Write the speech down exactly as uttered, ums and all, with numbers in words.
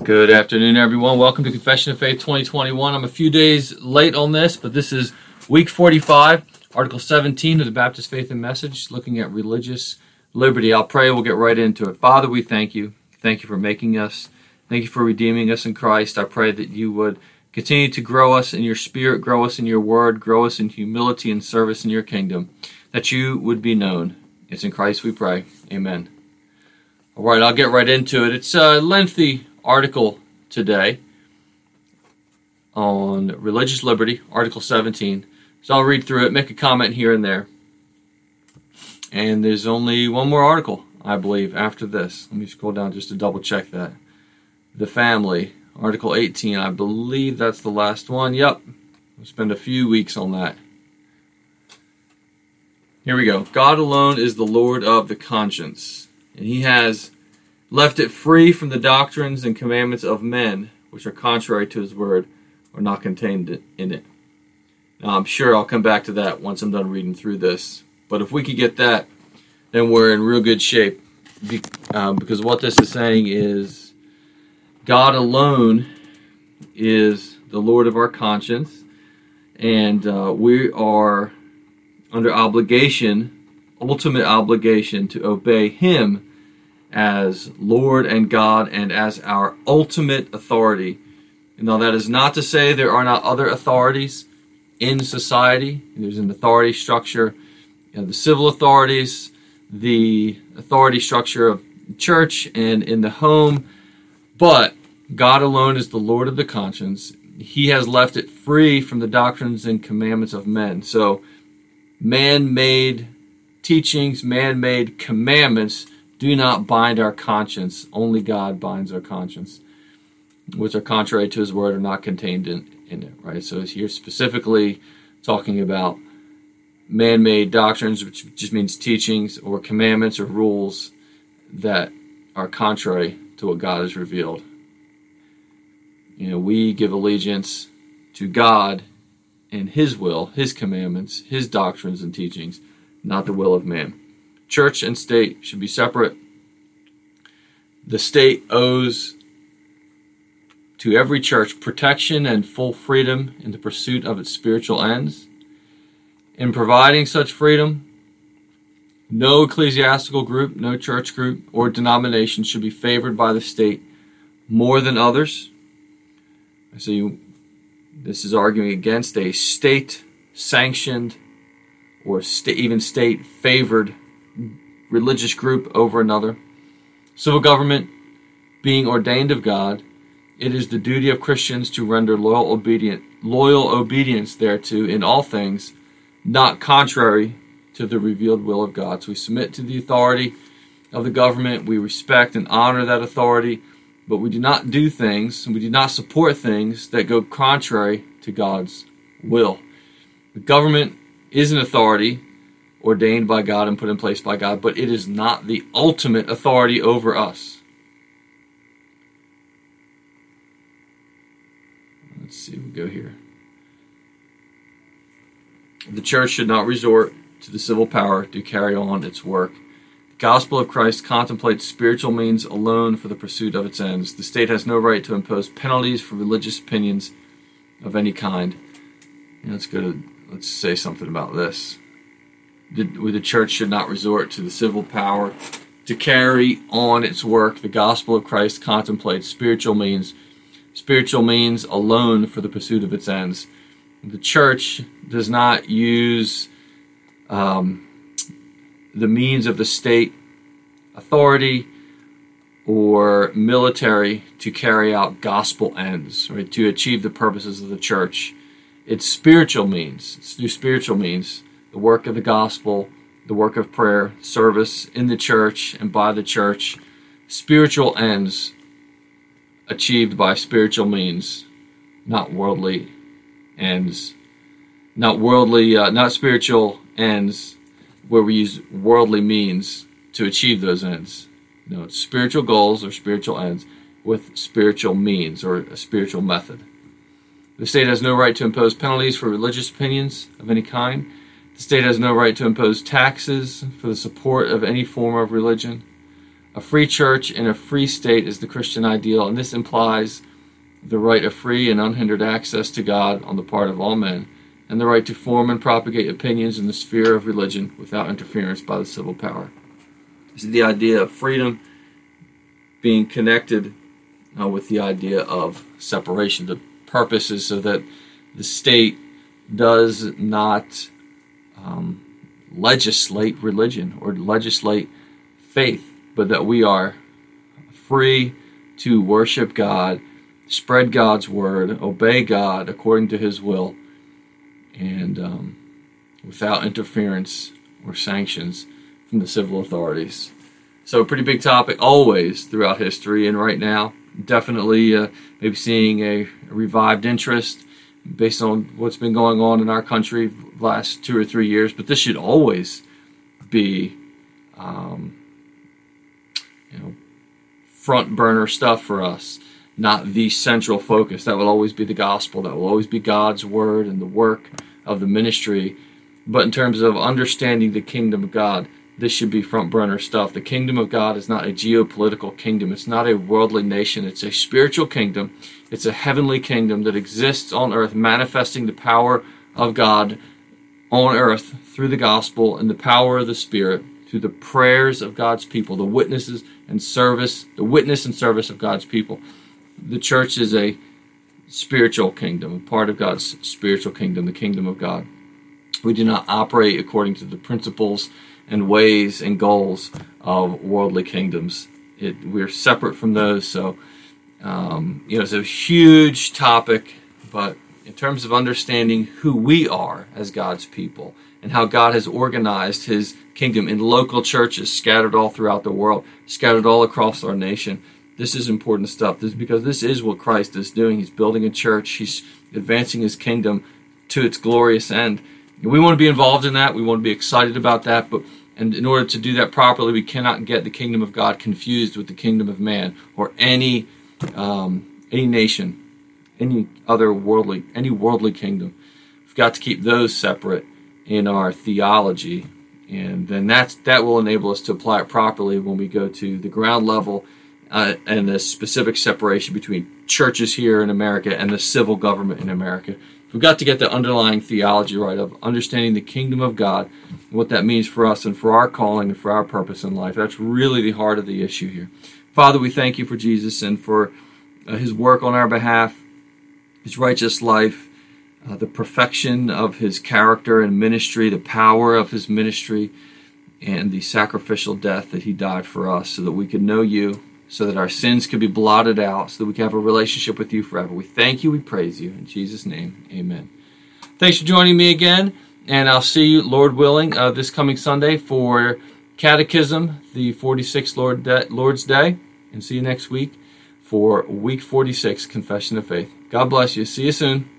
Good afternoon, everyone. Welcome to Confession of Faith twenty twenty-one. I'm a few days late on this, but this is week forty-five, Article seventeen of the Baptist Faith and Message, looking at religious liberty. I'll pray. We'll get right into it. Father, we thank you. Thank you for making us. Thank you for redeeming us in Christ. I pray that you would continue to grow us in your spirit, grow us in your word, grow us in humility and service in your kingdom, that you would be known. It's in Christ we pray. Amen. All right, I'll get right into it. It's a lengthy article today on religious liberty, Article seventeen. So I'll read through it, make a comment here and there. And there's only one more article, I believe, after this. Let me scroll down just to double check that. The family, Article eighteen, I believe that's the last one. Yep, we'll spend a few weeks on that. Here we go. God alone is the Lord of the conscience, and he has left it free from the doctrines and commandments of men, which are contrary to his word, or not contained in it. Now, I'm sure I'll come back to that once I'm done reading through this. But if we could get that, then we're in real good shape. Uh, because what this is saying is, God alone is the Lord of our conscience, and uh, we are under obligation, ultimate obligation, to obey him as Lord and God and as our ultimate authority. And now that is not to say there are not other authorities in society. There's an authority structure, you know, the civil authorities, the authority structure of the church and in the home. But God alone is the Lord of the conscience. He has left it free from the doctrines and commandments of men. So man-made teachings, man-made commandments do not bind our conscience. Only God binds our conscience, which are contrary to his word, are not contained in, in it. Right. So here specifically talking about man-made doctrines, which just means teachings or commandments or rules that are contrary to what God has revealed. You know, we give allegiance to God and his will, his commandments, his doctrines and teachings, not the will of man. Church and state should be separate. The state owes to every church protection and full freedom in the pursuit of its spiritual ends. In providing such freedom, no ecclesiastical group, no church group, or denomination should be favored by the state more than others. So you, this is arguing against a state-sanctioned or sta- even state-favored religious group over another. Civil government being ordained of God, it is the duty of Christians to render loyal obedient, loyal obedience thereto in all things, not contrary to the revealed will of God. So we submit to the authority of the government, we respect and honor that authority, but we do not do things, and we do not support things that go contrary to God's will. The government is an authority ordained by God and put in place by God, but it is not the ultimate authority over us. Let's see, we go here. The church should not resort to the civil power to carry on its work. The gospel of Christ contemplates spiritual means alone for the pursuit of its ends. The state has no right to impose penalties for religious opinions of any kind. You know, let's go to, let's say something about this. The, the church should not resort to the civil power to carry on its work. The gospel of Christ contemplates spiritual means, spiritual means alone for the pursuit of its ends. The church does not use um, the means of the state authority or military to carry out gospel ends, right? To achieve the purposes of the church. It's spiritual means. It's through spiritual means. The work of the gospel, the work of prayer, service in the church and by the church, spiritual ends achieved by spiritual means, not worldly ends, not worldly, uh, not spiritual ends where we use worldly means to achieve those ends. No, it's spiritual goals or spiritual ends with spiritual means or a spiritual method. The state has no right to impose penalties for religious opinions of any kind. The state has no right to impose taxes for the support of any form of religion. A free church in a free state is the Christian ideal, and this implies the right of free and unhindered access to God on the part of all men, and the right to form and propagate opinions in the sphere of religion without interference by the civil power. This is the idea of freedom being connected uh, with the idea of separation. The purpose is so that the state does not um, legislate religion or legislate faith, but that we are free to worship God, spread God's word, obey God according to his will, and um, without interference or sanctions from the civil authorities. So a pretty big topic always throughout history, and right now definitely uh, maybe seeing a, a revived interest based on what's been going on in our country the last two or three years. But this should always be um, you know, front burner stuff for us, not the central focus. That will always be the gospel. That will always be God's word and the work of the ministry. But in terms of understanding the kingdom of God, this should be front burner stuff. The kingdom of God is not a geopolitical kingdom. It's not a worldly nation. It's a spiritual kingdom. It's a heavenly kingdom that exists on earth, manifesting the power of God on earth through the gospel and the power of the Spirit, through the prayers of God's people, the witnesses and service, the witness and service of God's people. The church is a spiritual kingdom, a part of God's spiritual kingdom, the kingdom of God. We do not operate according to the principles and ways and goals of worldly kingdoms. It, we're separate from those, so um, you know, it's a huge topic, but in terms of understanding who we are as God's people and how God has organized his kingdom in local churches scattered all throughout the world, scattered all across our nation, this is important stuff. This, because this is what Christ is doing. He's building a church. He's advancing his kingdom to its glorious end. We want to be involved in that. We want to be excited about that. But and in order to do that properly, we cannot get the kingdom of God confused with the kingdom of man or any um, any nation, any other worldly any worldly kingdom. We've got to keep those separate in our theology, and then that's that will enable us to apply it properly when we go to the ground level uh, and the specific separation between churches here in America and the civil government in America. We've got to get the underlying theology right of understanding the kingdom of God and what that means for us and for our calling and for our purpose in life. That's really the heart of the issue here. Father, we thank you for Jesus and for uh, his work on our behalf, his righteous life, uh, the perfection of his character and ministry, the power of his ministry, and the sacrificial death that he died for us so that we could know you, so that our sins could be blotted out, so that we can have a relationship with you forever. We thank you, we praise you. In Jesus' name, amen. Thanks for joining me again, and I'll see you, Lord willing, uh, this coming Sunday for Catechism, the forty-sixth Lord Day, Lord's Day, and see you next week for week forty-six, Confession of Faith. God bless you. See you soon.